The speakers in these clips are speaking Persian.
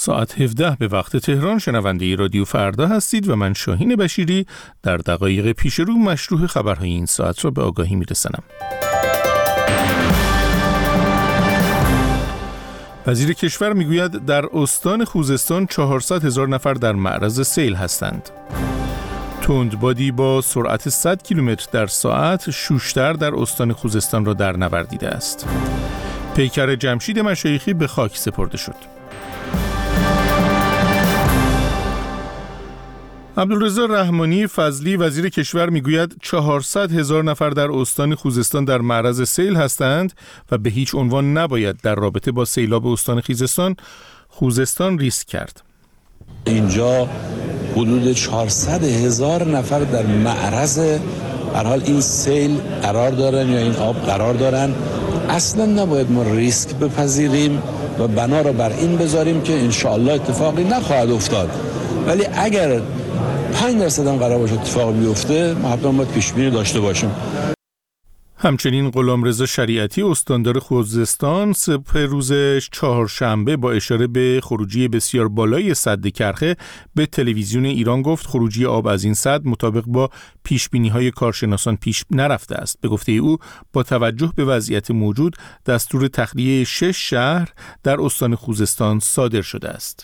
ساعت 17 به وقت تهران شنونده رادیو فردا هستید و من شاهین بشیری در دقایق پیش رو مشروح خبرهای این ساعت را به آگاهی میرسانم. وزیر کشور میگوید در استان خوزستان 400,000 نفر در معرض سیل هستند. تندبادی با سرعت 100 کیلومتر در ساعت شوشتر در استان خوزستان را در نوردیده است. پیکر جمشید مشایخی به خاک سپرده شد. عبدالرضا رحمانی فضلی وزیر کشور میگوید 400,000 نفر در استان خوزستان در معرض سیل هستند و به هیچ عنوان نباید در رابطه با سیلاب استان خوزستان ریسک کرد. اینجا حدود 400,000 نفر در معرض هر حال این سیل قرار دارن یا این آب قرار دارن. اصلا نباید ما ریسک بپذیریم و بنا را بر این بذاریم که انشاءالله اتفاقی نخواهد افتاد، ولی اگر 5% هم قرار باشه اتفاق بیفته ما حتما باید پیش‌بینی داشته باشیم. همچنین غلامرضا شریعتی استاندار خوزستان صبح روز چهارشنبه با اشاره به خروجی بسیار بالای سد کرخه به تلویزیون ایران گفت خروجی آب از این سد مطابق با پیشبینی‌های کارشناسان پیش نرفته است. به گفته او با توجه به وضعیت موجود دستور تخلیه 6 شهر در استان خوزستان صادر شده است.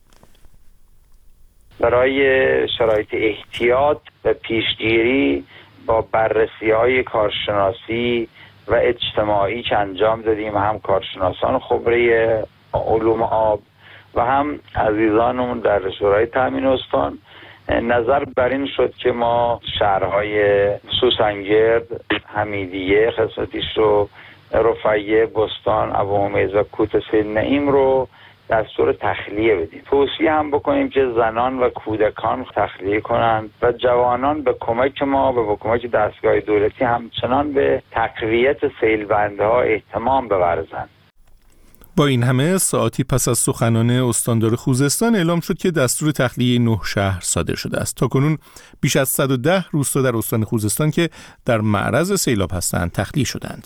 برای شرایط احتیاط و پیشگیری با بررسی‌های کارشناسی و اجتماعی که انجام دادیم، هم کارشناسان خبره علوم آب و هم عزیزانمون در شورای تامین استان، نظر بر این شد که ما شهرهای سوسنگرد، حمیدیه، خسمتیشو، رفیه، بستان، ابوهمیز و کوتسه نعیم رو دستور تخلیه بدیم. توصیه هم بکنیم که زنان و کودکان تخلیه کنند و جوانان به کمک ما به کمک دستگاه دولتی همچنان به تقویت سیلبندها اهتمام بورزند. با این همه ساعتی پس از سخنان استاندار خوزستان اعلام شد که دستور تخلیه 9 شهر صادر شده است. تاکنون بیش از 110 روستا در استان خوزستان که در معرض سیلاب هستند تخلیه شدند.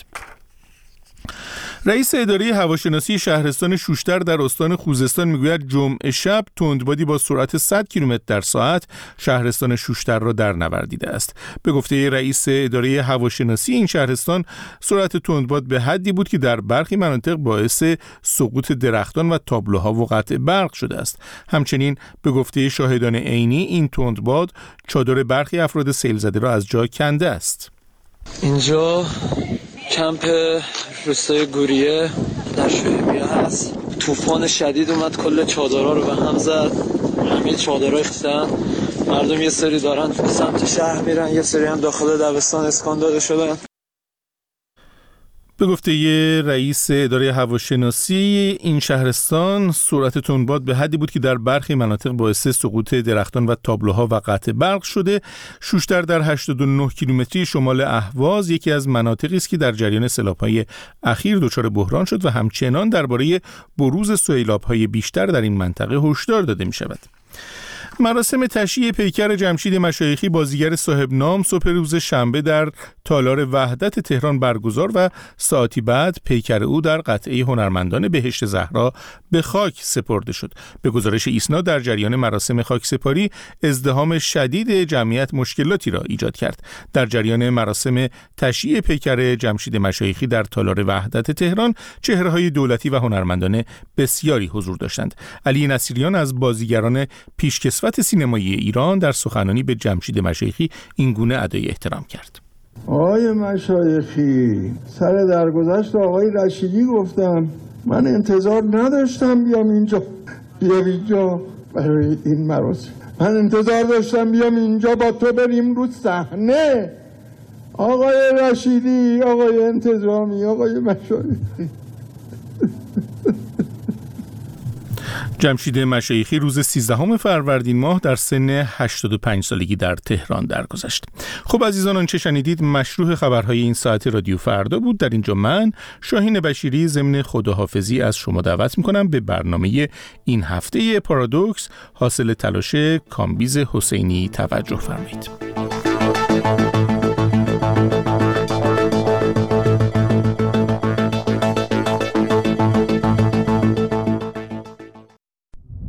رئیس اداره هواشناسی شهرستان شوشتر در استان خوزستان میگوید جمعه شب تندبادی با سرعت 100 کیلومتر در ساعت شهرستان شوشتر را در نوردیده است. به گفته رئیس اداره هواشناسی این شهرستان سرعت تندباد به حدی بود که در برخی مناطق باعث سقوط درختان و تابلوها و قطع برق شده است. همچنین به گفته شاهدان عینی این تندباد چادر برخی افراد سیل زده را از جا کنده است. اینجا کمپ روستای گوریه در شویبیه هست. طوفان شدید اومد کل چادرها رو به هم زد، همه چادرها ریختن. مردم یه سری دارن سمت شهر میرن، یه سری هم داخل دبستان اسکان داده شدن. به گفته رئیس اداره هواشناسی این شهرستان سرعت تندباد به حدی بود که در برخی مناطق باعث سقوط درختان و تابلوها و قطع برق شده. شوشتر در 89 کیلومتری شمال اهواز یکی از مناطقی است که در جریان سیلاب‌های اخیر دچار بحران شد و همچنان درباره بروز سیلاب‌های بیشتر در این منطقه هشدار داده می‌شود. مراسم تشییع پیکر جمشید مشایخی بازیگر صاحب نام صبح روز شنبه در تالار وحدت تهران برگزار و ساعتی بعد پیکر او در قطعه هنرمندان بهشت زهرا به خاک سپرده شد. به گزارش ایسنا در جریان مراسم خاکسپاری ازدحام شدید جمعیت مشکلاتی را ایجاد کرد. در جریان مراسم تشییع پیکر جمشید مشایخی در تالار وحدت تهران چهره‌های دولتی و هنرمندان بسیاری حضور داشتند. علی نصیریان از بازیگران پیشکسوت سینمایی ایران در سخنرانی به جمشید مشایخی این گونه ادای احترام کرد. آقای مشایخی، سر درگذشت آقای رشیدی گفتم من انتظار نداشتم بیام اینجا برای این مراسم. من انتظار داشتم بیام اینجا با تو بریم رو صحنه. آقای رشیدی، آقای انتظامی، آقای مشایخی. جمشید مشایخی روز 13 فروردین ماه در سن 85 سالگی در تهران درگذشت. خب عزیزان، آنچه شنیدید مشروح خبرهای این ساعت رادیو فردا بود. در اینجا من شاهین بشیری ضمن خداحافظی از شما دعوت میکنم به برنامه این هفته پارادوکس حاصل تلاش کامبیز حسینی توجه فرمایید.